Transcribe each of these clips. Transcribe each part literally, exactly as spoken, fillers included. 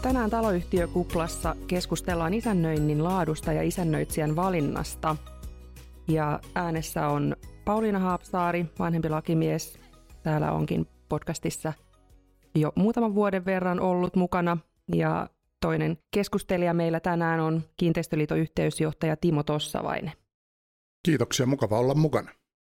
Tänään taloyhtiökuplassa keskustellaan isännöinnin laadusta ja isännöitsijän valinnasta. Ja äänessä on Pauliina Haapsaari, vanhempi lakimies. Täällä onkin podcastissa jo muutaman vuoden verran ollut mukana. Ja toinen keskustelija meillä tänään on Kiinteistöliiton yhteysjohtaja Timo Tossavainen. Kiitoksia, mukava olla mukana.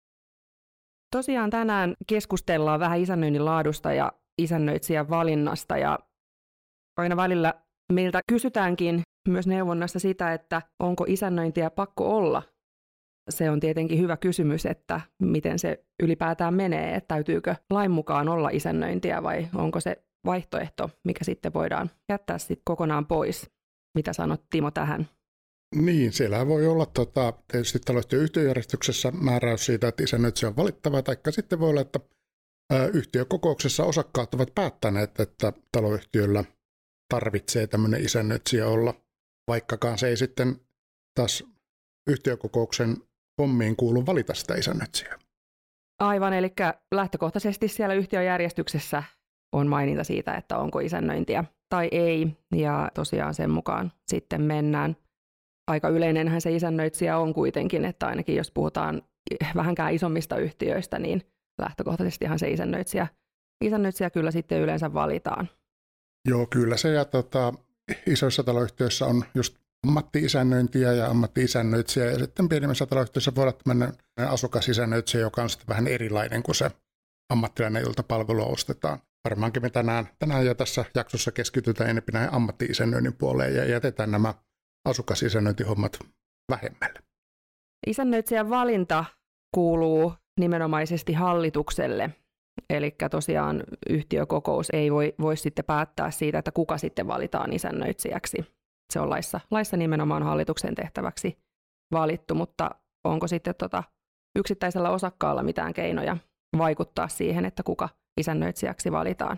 Tosiaan tänään keskustellaan vähän isännöinnin laadusta ja isännöitsijän valinnasta. Ja aina välillä meiltä kysytäänkin myös neuvonnassa sitä, että onko isännöintiä pakko olla. Se on tietenkin hyvä kysymys, että miten se ylipäätään menee, että täytyykö lain mukaan olla isännöintiä vai onko se vaihtoehto, mikä sitten voidaan jättää sitten kokonaan pois. Mitä sanot Timo tähän? Niin, siellä voi olla tota, tietysti taloyhtiön yhtiöjärjestyksessä määräys siitä, että isännöitsijä on valittava, tai sitten voi olla, että ä, yhtiökokouksessa osakkaat ovat päättäneet, että taloyhtiöllä tarvitsee tämmöinen isännöitsijä olla, vaikkakaan se ei sitten taas yhtiökokouksen hommiin kuulu valita sitä isännöitsijää. Aivan, eli lähtökohtaisesti siellä yhtiöjärjestyksessä on maininta siitä, että onko isännöintiä tai ei, ja tosiaan sen mukaan sitten mennään. Aika yleinenhän se isännöitsijä on kuitenkin, että ainakin jos puhutaan vähänkään isommista yhtiöistä, niin lähtökohtaisestihan se isännöitsijä, isännöitsijä kyllä sitten yleensä valitaan. Joo, kyllä se, ja tota, isoissa taloyhtiöissä on just ammatti-isännöintiä ja ammatti-isännöitsijä, ja sitten pienimmissä taloyhtiöissä voi olla tämmöinen asukasisännöitsijä, joka on sitten vähän erilainen kuin se ammattilainen, jolta palvelua ostetaan. Varmaankin me tänään, tänään jo tässä jaksossa keskitytään enemmän näihin ammatti-isännöinnin puoleen ja jätetään nämä asukasisännöintihommat vähemmälle. Isännöitsijän valinta kuuluu nimenomaisesti hallitukselle. Eli tosiaan yhtiökokous ei voi, voi sitten päättää siitä, että kuka sitten valitaan isännöitsijäksi. Se on laissa, laissa nimenomaan hallituksen tehtäväksi valittu, mutta onko sitten tota yksittäisellä osakkaalla mitään keinoja vaikuttaa siihen, että kuka isännöitsijäksi valitaan?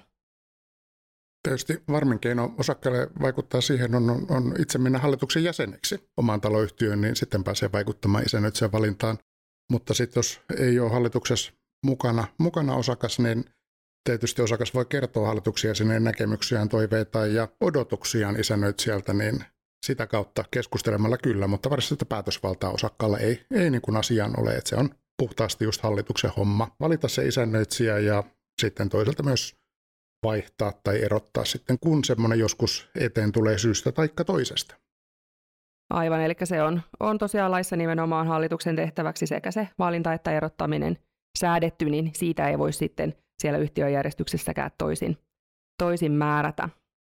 Tietysti varmin keino osakkaille vaikuttaa siihen on, on, on itse mennä hallituksen jäseneksi omaan taloyhtiöön, niin sitten pääsee vaikuttamaan isännöitsijän valintaan. Mutta sitten jos ei ole hallituksessa mukana, mukana osakas, niin tietysti osakas voi kertoa hallituksen jäsenen näkemyksiään, toiveitaan ja odotuksiaan isännöitsijältä, niin sitä kautta keskustelemalla kyllä, mutta varsinaista päätösvaltaa osakkaalla ei, ei niin kuin asiaan ole, että se on puhtaasti just hallituksen homma. Valita se isännöitsijä ja sitten toisaalta myös vaihtaa tai erottaa sitten, kun semmoinen joskus eteen tulee syystä taikka toisesta. Aivan, eli se on, on tosiaan laissa nimenomaan hallituksen tehtäväksi sekä se valinta että erottaminen säädetty, niin siitä ei voi sitten siellä yhtiöjärjestyksessäkään toisin, toisin määrätä.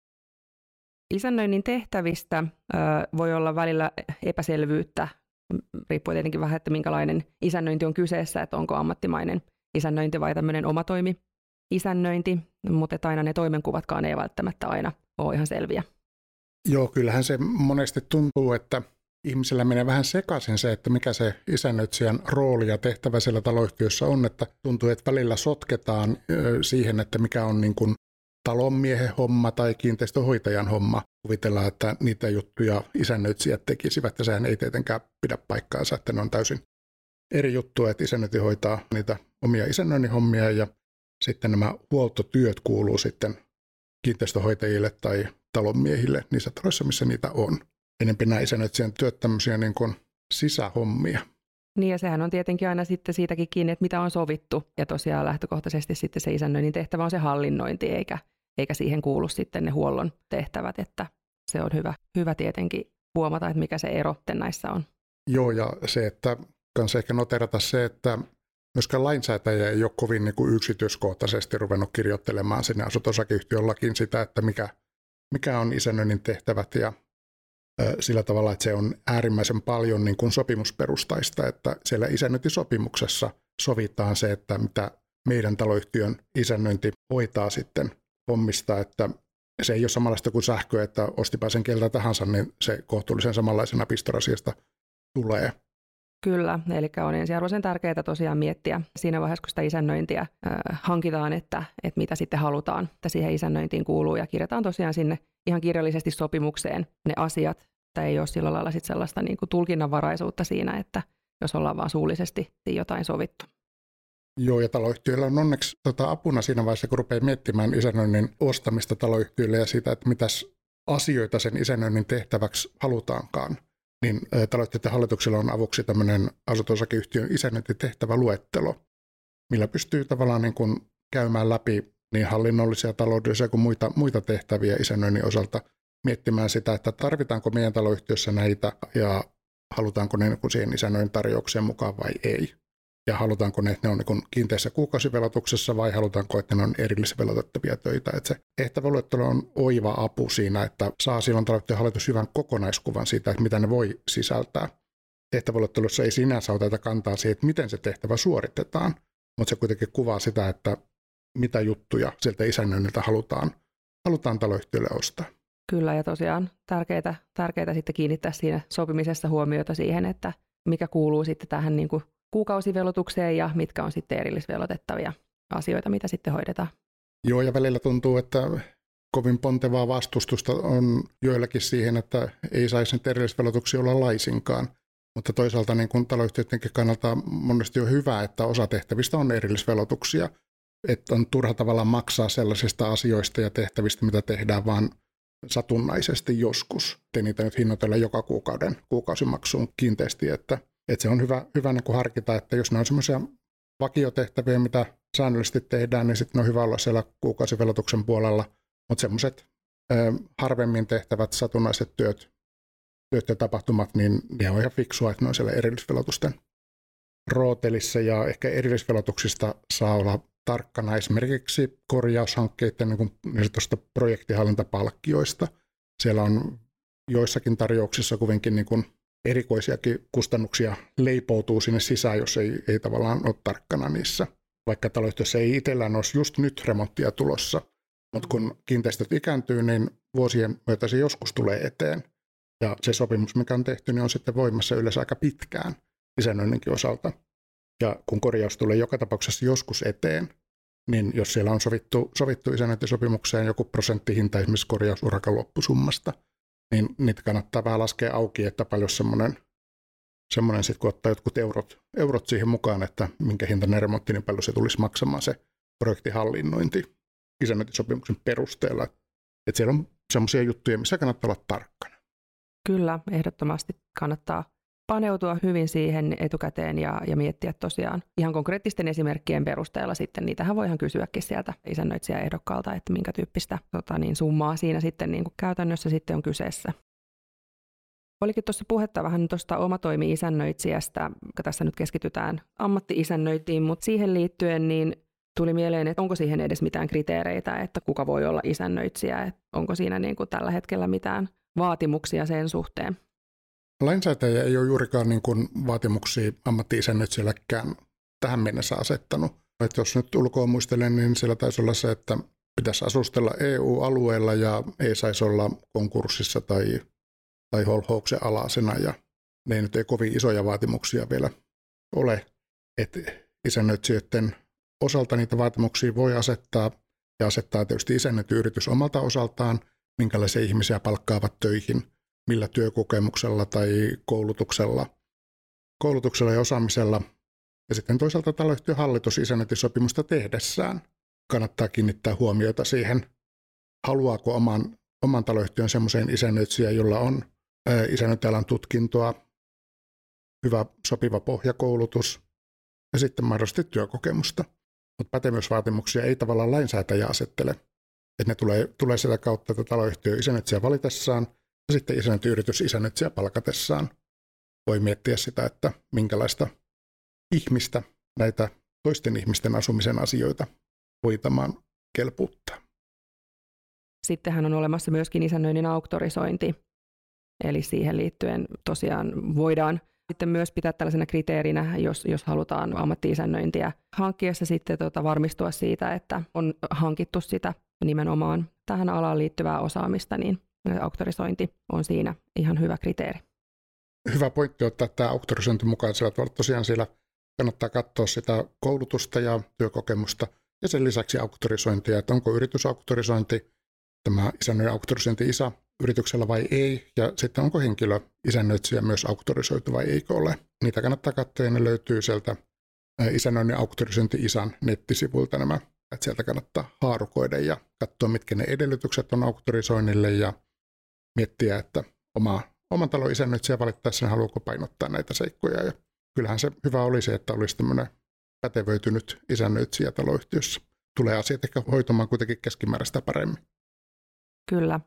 Isännöinnin tehtävistä ö, voi olla välillä epäselvyyttä, riippuu tietenkin vähän, että minkälainen isännöinti on kyseessä, että onko ammattimainen isännöinti vai tämmöinen omatoimi isännöinti, mutta aina ne toimenkuvatkaan ei välttämättä aina ole ihan selviä. Joo, kyllähän se monesti tuntuu, että ihmisellä menee vähän sekaisin se, että mikä se isännöitsijän rooli ja tehtävä siellä taloyhtiössä on, että tuntuu, että välillä sotketaan siihen, että mikä on niin kuin talonmiehen homma tai kiinteistöhoitajan homma. Kuvitellaan, että niitä juttuja isännöitsijät tekisivät, ja sehän ei tietenkään pidä paikkaansa, että ne on täysin eri juttuja, että isännöinti hoitaa niitä omia isännöinnin hommia, ja sitten nämä huoltotyöt kuuluu sitten kiinteistöhoitajille tai talonmiehille niissä taloissa, missä niitä on. Enempi nämä isännöitsijän työt tämmöisiä niin kuin sisähommia. Niin, ja sehän on tietenkin aina sitten siitäkin kiinni, että mitä on sovittu. Ja tosiaan lähtökohtaisesti sitten se isännöinnin tehtävä on se hallinnointi, eikä, eikä siihen kuulu sitten ne huollon tehtävät. Että se on hyvä, hyvä tietenkin huomata, että mikä se ero näissä on. Joo, ja se, että kanssa ehkä noterata se, että myöskään lainsäätäjä ei ole kovin niin kuin yksityiskohtaisesti ruvennut kirjoittelemaan sinne asunto-osakeyhtiön lakiin sitä, että mikä, mikä on isännöinnin tehtävät, ja sillä tavalla, että se on äärimmäisen paljon niin kuin sopimusperustaista, että siellä isännöintisopimuksessa sovitaan se, että mitä meidän taloyhtiön isännöinti hoitaa sitten hommista, että se ei ole samanlaista kuin sähkö, että ostipa sen keltä tahansa, niin se kohtuullisen samanlaisena pistorasiasta tulee. Kyllä, eli on ensiarvoisen tärkeää tosiaan miettiä siinä vaiheessa, kun sitä isännöintiä äh, hankitaan, että, että mitä sitten halutaan, että siihen isännöintiin kuuluu, ja kirjataan tosiaan sinne ihan kirjallisesti sopimukseen ne asiat, että ei ole sillä lailla sit sellaista niin kuin tulkinnanvaraisuutta siinä, että jos ollaan vaan suullisesti jotain sovittu. Joo, ja taloyhtiöillä on onneksi tota, apuna siinä vaiheessa, kun rupeaa miettimään isännöinnin ostamista taloyhtiöille ja sitä, että mitäs asioita sen isännöinnin tehtäväksi halutaankaan, niin taloyhtiöiden hallituksella on avuksi tämmöinen asunto-osakeyhtiön isännöintitehtäväluettelo, millä pystyy tavallaan niin kuin käymään läpi niin hallinnollisia, taloudellisia kuin muita, muita tehtäviä isännöinnin osalta, miettimään sitä, että tarvitaanko meidän taloyhtiössä näitä ja halutaanko ne niin siihen isännöinnin tarjoukseen mukaan vai ei. Ja halutaanko ne, että ne on niin kiinteässä kuukausivelotuksessa vai halutaanko, että ne on erillisvelotettavia töitä. Että se tehtäväluettelo on oiva apu siinä, että saa silloin taloyhtiön hallitus hyvän kokonaiskuvan siitä, että mitä ne voi sisältää. Tehtäväluettelossa ei sinänsä oteta kantaa siihen, että miten se tehtävä suoritetaan, mutta se kuitenkin kuvaa sitä, että mitä juttuja sieltä isännöinniltä halutaan, halutaan taloyhtiölle ostaa. Kyllä, ja tosiaan tärkeää, tärkeää sitten kiinnittää siinä sopimisessa huomiota siihen, että mikä kuuluu sitten tähän niin kuin kuukausivelotukseen ja mitkä on sitten erillisvelotettavia asioita, mitä sitten hoidetaan. Joo, ja välillä tuntuu, että kovin pontevaa vastustusta on joillakin siihen, että ei saisi nyt erillisvelotuksia olla laisinkaan. Mutta toisaalta niin kuin taloyhtiöidenkin kannalta monesti on hyvä, että osa tehtävistä on erillisvelotuksia. Että on turha tavallaan maksaa sellaisista asioista ja tehtävistä, mitä tehdään vaan satunnaisesti joskus. Te niitä nyt hinnoitella joka kuukauden kuukausimaksuun kiinteästi, että, että se on hyvä, hyvä niin kuin harkita, että jos ne on semmoisia vakiotehtäviä, mitä säännöllisesti tehdään, niin sitten on hyvä olla siellä kuukausivelotuksen puolella. Mutta semmoiset harvemmin tehtävät satunnaiset työt, työt ja tapahtumat, niin ne on ihan fiksua, että ne on siellä erillisvelotusten rootelissa ja ehkä erillisvelotuksista saa olla tarkkana esimerkiksi korjaushankkeiden niin niin tuosta projektihallintapalkkioista. Siellä on joissakin tarjouksissa kuitenkin niin kuin erikoisiakin kustannuksia leipoutuu sinne sisään, jos ei, ei tavallaan ole tarkkana niissä. Vaikka taloyhtiössä ei itsellään olisi just nyt remonttia tulossa, mutta kun kiinteistöt ikääntyy, niin vuosien myötä se joskus tulee eteen. Ja se sopimus, mikä on tehty, niin on sitten voimassa yleensä aika pitkään isännöinninkin osalta. Ja kun korjaus tulee joka tapauksessa joskus eteen, niin jos siellä on sovittu, sovittu isännöintisopimukseen joku prosenttihinta esimerkiksi korjausurakan loppusummasta, niin niitä kannattaa vähän laskea auki, että paljon semmoinen, semmoinen sitten kun ottaa jotkut eurot, eurot siihen mukaan, että minkä hintainen remontti, niin paljon se tulisi maksamaan se projektihallinnointi isännöintisopimuksen perusteella. Että siellä on semmoisia juttuja, missä kannattaa olla tarkkana. Kyllä, ehdottomasti kannattaa paneutua hyvin siihen etukäteen ja, ja miettiä tosiaan ihan konkreettisten esimerkkien perusteella sitten. Niitähän voihan kysyäkin sieltä isännöitsijäehdokkaalta, että minkä tyyppistä tota, niin summaa siinä sitten niin kuin käytännössä sitten on kyseessä. Olikin tuossa puhetta vähän tuosta omatoimi-isännöitsijästä, kun tässä nyt keskitytään ammatti-isännöintiin, mutta siihen liittyen niin tuli mieleen, että onko siihen edes mitään kriteereitä, että kuka voi olla isännöitsijä, että onko siinä niin kuin tällä hetkellä mitään vaatimuksia sen suhteen. Lainsäätäjä ei ole juurikaan niin kuin vaatimuksia ammatti-isännöitsijälläkään tähän mennessä asettanut. Että jos nyt ulkoa muistelen, niin siellä taisi olla se, että pitäisi asustella E U-alueella ja ei saisi olla konkurssissa tai, tai holhouksen alasena. Ja ne nyt ei kovin isoja vaatimuksia vielä ole. Että isännöitsijöiden osalta niitä vaatimuksia voi asettaa ja asettaa tietysti isännöintiyritys omalta osaltaan, minkälaisia ihmisiä palkkaavat töihin, millä työkokemuksella tai koulutuksella, koulutuksella ja osaamisella. Ja sitten toisaalta taloyhtiön hallitus isännöintisopimusta tehdessään kannattaa kiinnittää huomiota siihen, haluaako oman, oman taloyhtiön semmoiseen isännöitsijään, jolla on isännöintialan tutkintoa, hyvä sopiva pohjakoulutus ja sitten mahdollisesti työkokemusta. Mutta pätevyysvaatimuksia ei tavallaan lainsäätäjä asettele. Että ne tulee, tulee sitä kautta, että taloyhtiö isännöitsijä valitessaan ja sitten isännöintiyritys isännöitsijä palkatessaan voi miettiä sitä, että minkälaista ihmistä näitä toisten ihmisten asumisen asioita hoitamaan kelpuuttaa. Sittenhän on olemassa myöskin isännöinnin auktorisointi. Eli siihen liittyen tosiaan voidaan sitten myös pitää tällaisena kriteerinä, jos, jos halutaan ammatti-isännöintiä hankkiessa sitten tota varmistua siitä, että on hankittu sitä nimenomaan tähän alaan liittyvää osaamista, niin auktorisointi on siinä ihan hyvä kriteeri. Hyvä pointti ottaa tämä auktorisointi mukaan. Sillä tavalla tosiaan siellä kannattaa katsoa sitä koulutusta ja työkokemusta ja sen lisäksi auktorisointia, että onko yritysauktorisointi, tämä isännöinnin auktorisointi isä yrityksellä vai ei, ja sitten onko henkilö isännöitsijä myös auktorisoitu vai eikö ole. Niitä kannattaa katsoa ja ne löytyy sieltä isännöinnin auktorisointi isän nettisivuilta nämä, että sieltä kannattaa haarukoida ja katsoa, mitkä ne edellytykset on auktorisoinnille ja miettiä, että oma, oman talon isännöitsijä valittaessa haluaako painottaa näitä seikkoja. Ja kyllähän se hyvä olisi, että olisi tämmöinen pätevöitynyt isännöitsijä taloyhtiössä. Tulee asiat ehkä hoitamaan kuitenkin keskimääräistä paremmin. Kyllä.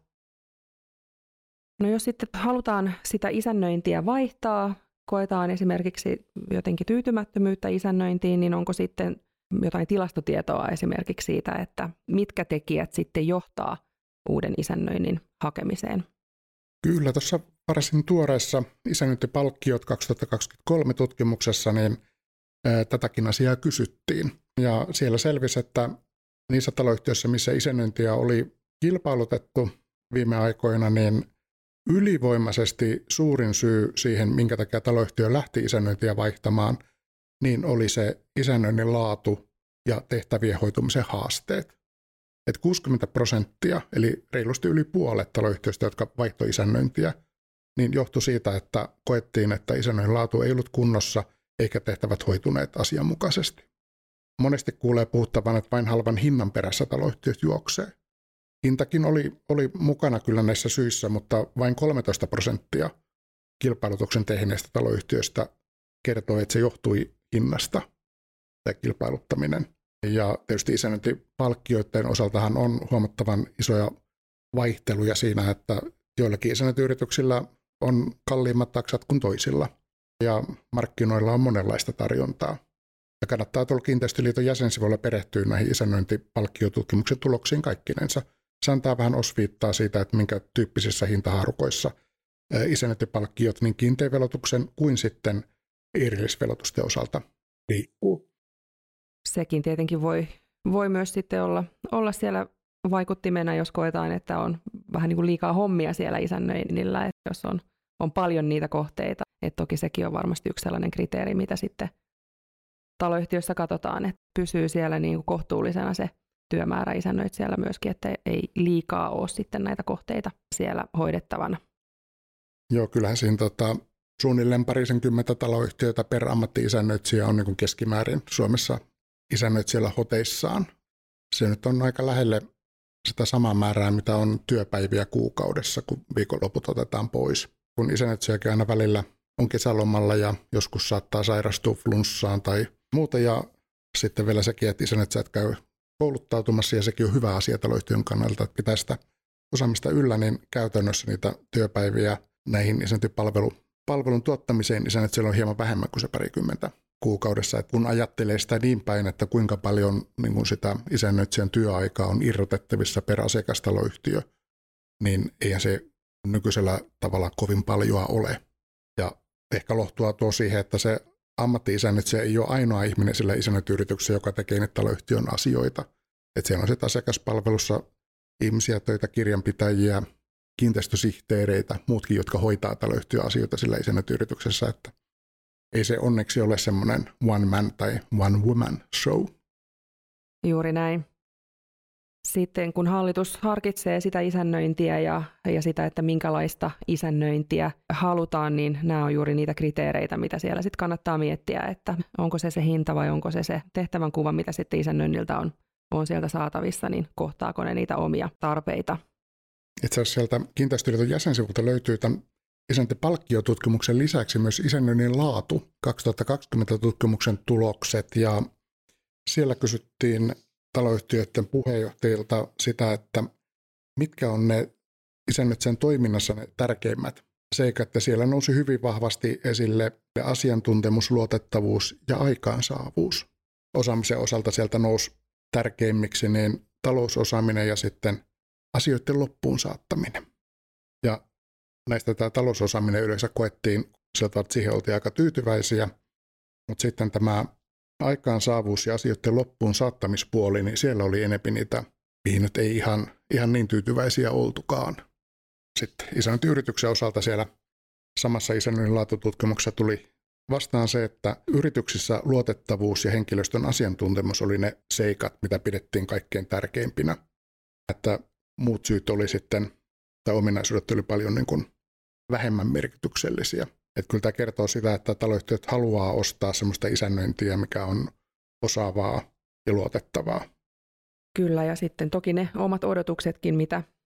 No jos sitten halutaan sitä isännöintiä vaihtaa, koetaan esimerkiksi jotenkin tyytymättömyyttä isännöintiin, niin onko sitten jotain tilastotietoa esimerkiksi siitä, että mitkä tekijät sitten johtaa uuden isännöinnin hakemiseen? Kyllä, tuossa varsin tuoreessa isännöintipalkkiot kaksituhattakaksikymmentäkolme tutkimuksessa niin ää, tätäkin asiaa kysyttiin. Ja siellä selvisi, että niissä taloyhtiöissä, missä isännöintiä oli kilpailutettu viime aikoina, niin ylivoimaisesti suurin syy siihen, minkä takia taloyhtiö lähti isännöintiä vaihtamaan, niin oli se isännöinnin laatu ja tehtävien hoitumisen haasteet. Et kuusikymmentä prosenttia, eli reilusti yli puolet taloyhtiöistä, jotka vaihtoi isännöintiä, niin johtui siitä, että koettiin, että isännöinnin laatu ei ollut kunnossa eikä tehtävät hoituneet asianmukaisesti. Monesti kuulee puhuttavan, että vain halvan hinnan perässä taloyhtiöt juoksee. Hintakin oli, oli mukana kyllä näissä syissä, mutta vain kolmetoista prosenttia kilpailutuksen tehneistä taloyhtiöistä kertoi, että se johtui hinnasta tai kilpailuttaminen. Ja tietysti isännöintipalkkioiden osaltahan on huomattavan isoja vaihteluja siinä, että joillakin isännöintiyrityksillä on kalliimmat taksat kuin toisilla. Ja markkinoilla on monenlaista tarjontaa. Ja kannattaa tuolla Kiinteistöliiton jäsensivuilla perehtyä näihin isännöintipalkkiotutkimuksen tuloksiin kaikkinensa. Se antaa vähän osviittaa siitä, että minkä tyyppisissä hintahaarukoissa isännöintipalkkiot niin kiinteän velotuksen kuin sitten erillisvelotusten osalta liikkuu. Sekin tietenkin voi, voi myös sitten olla, olla siellä vaikuttimena, jos koetaan, että on vähän niin kuin liikaa hommia siellä isännöinnillä, että jos on, on paljon niitä kohteita. Että toki sekin on varmasti yksi sellainen kriteeri, mitä sitten taloyhtiössä katsotaan, että pysyy siellä niin kuin kohtuullisena se työmäärä isännöitsijällä myöskin, että ei liikaa ole sitten näitä kohteita siellä hoidettavana. Joo, kyllähän siinä tota, suunnilleen parisenkymmentä taloyhtiötä per ammatti-isännöitsijä on niin kuin keskimäärin Suomessa isännöitsijällä hoteissaan. Se nyt on aika lähelle sitä samaa määrää, mitä on työpäiviä kuukaudessa, kun viikonloput otetaan pois. Kun isännöitsijäkin aina välillä on kesälomalla ja joskus saattaa sairastua flunssaan tai muuta, ja sitten vielä sekin, että isännöitsijät käy kouluttautumassa, ja sekin on hyvä asia taloyhtiön kannalta, että pitää sitä osaamista yllä, niin käytännössä niitä työpäiviä näihin isännöintipalvelun tuottamiseen isännöitsijällä on hieman vähemmän kuin se parikymmentä kuukaudessa. Et kun ajattelee sitä niin päin, että kuinka paljon niin kun sitä isännöitsijän työaikaa on irrotettavissa per asiakastaloyhtiö, niin eihän se nykyisellä tavalla kovin paljoa ole. Ja ehkä lohtua tuo siihen, että se ammatti-isännöitsijä ei ole ainoa ihminen sillä isännöintiyrityksessä, joka tekee niitä taloyhtiön asioita. Että siellä on sitten asiakaspalvelussa ihmisiä, töitä, kirjanpitäjiä, kiinteistösihteereitä, muutkin, jotka hoitaa taloyhtiön asioita sillä isännöintiyrityksessä, että ei se onneksi ole semmoinen one man tai one woman show. Juuri näin. Sitten kun hallitus harkitsee sitä isännöintiä ja, ja sitä, että minkälaista isännöintiä halutaan, niin nämä on juuri niitä kriteereitä, mitä siellä sitten kannattaa miettiä, että onko se se hinta vai onko se se tehtävän kuva, mitä sitten isännöinniltä on, on sieltä saatavissa, niin kohtaako ne niitä omia tarpeita. Itse asiassa sieltä Kiinteistöliiton jäsensivulta löytyy tämän isännöintipalkkiotutkimuksen lisäksi myös isännöinnin laatu kaksituhattakaksikymmentä tutkimuksen tulokset, ja siellä kysyttiin taloyhtiöiden puheenjohtajilta sitä, että mitkä on ne isännöitsijän toiminnassa ne tärkeimmät seikat, ja siellä nousi hyvin vahvasti esille asiantuntemus, luotettavuus ja aikaansaavuus. Osaamisen osalta sieltä nousi tärkeimmiksi niin talousosaaminen ja sitten asioiden loppuun saattaminen. Ja näistä tämä talousosaaminen yleensä koettiin, että siihen oltiin aika tyytyväisiä, mutta sitten tämä aikaansaavuus ja asioiden loppuun saattamispuoli, niin siellä oli enemmän niitä, mihin nyt ei ihan, ihan niin tyytyväisiä oltukaan. Sitten isännöintiyrityksen osalta siellä samassa isännöinnin laatututkimuksessa tuli vastaan se, että yrityksissä luotettavuus ja henkilöstön asiantuntemus oli ne seikat, mitä pidettiin kaikkein tärkeimpinä. Että muut syyt oli sitten, tai ominaisuudet oli paljon niin kuin vähemmän merkityksellisiä. Että kyllä tämä kertoo sitä, että taloyhtiöt haluaa ostaa sellaista isännöintiä, mikä on osaavaa ja luotettavaa. Kyllä, ja sitten toki ne omat odotuksetkin, mitä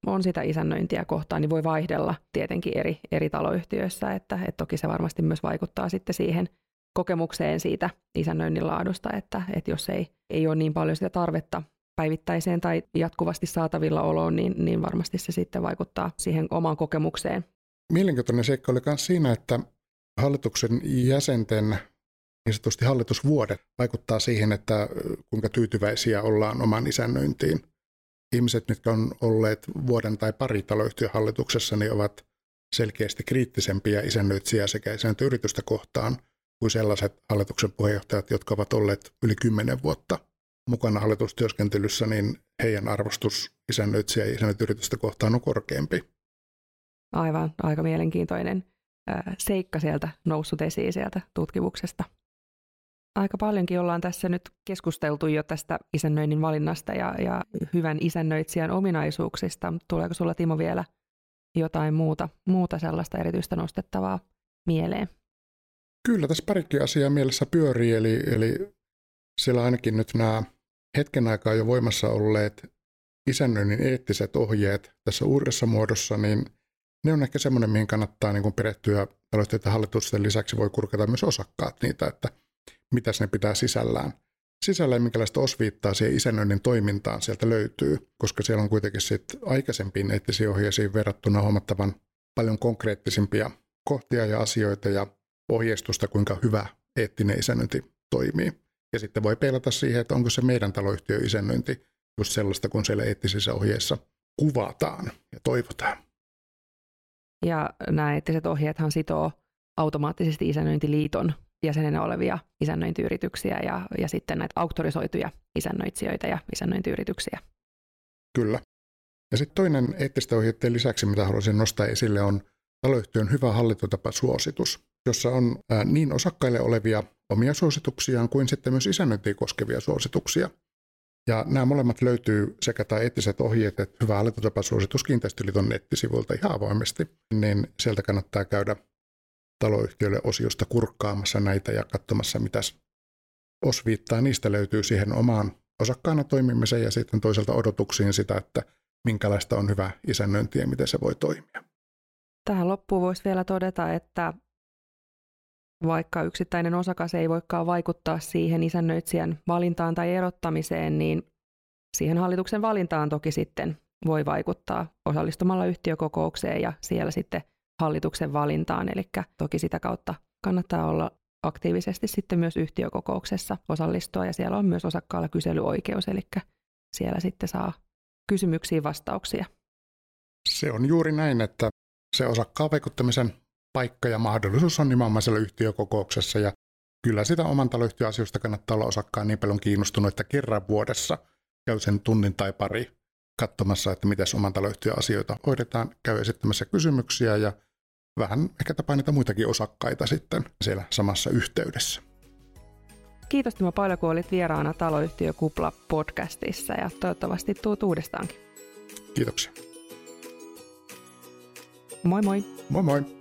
on sitä isännöintiä kohtaan, niin voi vaihdella tietenkin eri, eri taloyhtiöissä, että, että toki se varmasti myös vaikuttaa sitten siihen kokemukseen siitä isännöinnin laadusta, että, että jos ei, ei ole niin paljon sitä tarvetta päivittäiseen tai jatkuvasti saatavilla oloon, niin, niin varmasti se sitten vaikuttaa siihen omaan kokemukseen. Mielenkiintoinen seikka oli myös siinä, että hallituksen jäsenten niin sanotusti hallitusvuodet vaikuttaa siihen, että kuinka tyytyväisiä ollaan oman isännöintiin. Ihmiset, mitkä on olleet vuoden tai pari taloyhtiön hallituksessa, niin ovat selkeästi kriittisempiä isännöitsijää sekä isännöintiyritystä kohtaan kuin sellaiset hallituksen puheenjohtajat, jotka ovat olleet yli kymmenen vuotta mukana hallitustyöskentelyssä, niin heidän arvostus isännöitsijä ja isännöintiyritystä kohtaan on korkeampi. Aivan, aika mielenkiintoinen ää, seikka sieltä noussut esiin sieltä tutkimuksesta. Aika paljonkin ollaan tässä nyt keskusteltu jo tästä isännöinnin valinnasta ja, ja hyvän isännöitsijän ominaisuuksista. Tuleeko sulla, Timo, vielä jotain muuta, muuta sellaista erityistä nostettavaa mieleen? Kyllä, tässä parikin asiaa mielessä pyörii, eli, eli siellä ainakin nyt nämä hetken aikaa jo voimassa olleet isännöinnin eettiset ohjeet tässä uudessa muodossa, niin ne on ehkä semmoinen, mihin kannattaa niin kuin perehtyä taloyhtiöiden hallitusten lisäksi voi kurkata myös osakkaat niitä, että mitäs ne pitää sisällään. Sisällään minkälaista osviittaa siihen isännöinnin toimintaan sieltä löytyy, koska siellä on kuitenkin sit aikaisempiin eettisiin ohjeisiin verrattuna huomattavan paljon konkreettisimpia kohtia ja asioita ja ohjeistusta, kuinka hyvä eettinen isännöinti toimii. Ja sitten voi peilata siihen, että onko se meidän taloyhtiön isännöinti just sellaista, kun siellä eettisissä ohjeissa kuvataan ja toivotaan. Ja nämä eettiset ohjeethan sitoo automaattisesti isännöintiliiton jäsenenä olevia isännöintiyrityksiä ja, ja sitten näitä auktorisoituja isännöitsijöitä ja isännöintiyrityksiä. Kyllä. Ja sitten toinen eettisten ohjeiden lisäksi, mitä haluaisin nostaa esille, on taloyhtiön hyvä hallintotapasuositus, jossa on ää, niin osakkaille olevia omia suosituksiaan kuin sitten myös isännöintiä koskevia suosituksia. Ja nämä molemmat löytyy sekä tämä eettiset ohjeet että hyvä hallintotapasuositus Kiinteistöliiton nettisivuilta ihan avoimesti, niin sieltä kannattaa käydä taloyhtiölle osiosta kurkkaamassa näitä ja katsomassa, mitä osviittaa niistä löytyy siihen omaan osakkaana toimimiseen ja sitten toisaalta odotuksiin sitä, että minkälaista on hyvä isännöinti ja miten se voi toimia. Tähän loppuun voisi vielä todeta, että vaikka yksittäinen osakas ei voikaan vaikuttaa siihen isännöitsijän valintaan tai erottamiseen, niin siihen hallituksen valintaan toki sitten voi vaikuttaa osallistumalla yhtiökokoukseen ja siellä sitten hallituksen valintaan. Eli toki sitä kautta kannattaa olla aktiivisesti sitten myös yhtiökokouksessa osallistua ja siellä on myös osakkaalla kyselyoikeus, eli siellä sitten saa kysymyksiin vastauksia. Se on juuri näin, että se osakkaan vaikuttamisen paikka ja mahdollisuus on nimenomaan siellä yhtiökokouksessa ja kyllä sitä oman taloyhtiön asioista kannattaa olla osakkaan niin paljon kiinnostunut, että kerran vuodessa käy sen tunnin tai pari katsomassa, että miten oman taloyhtiön asioita hoidetaan, käy esittämässä kysymyksiä ja vähän ehkä tapaa niitä muitakin osakkaita sitten siellä samassa yhteydessä. Kiitos, Timo, paljon, kun olit vieraana Taloyhtiö Kupla podcastissa ja toivottavasti tuut uudestaankin. Kiitoksia. Moi moi. Moi moi.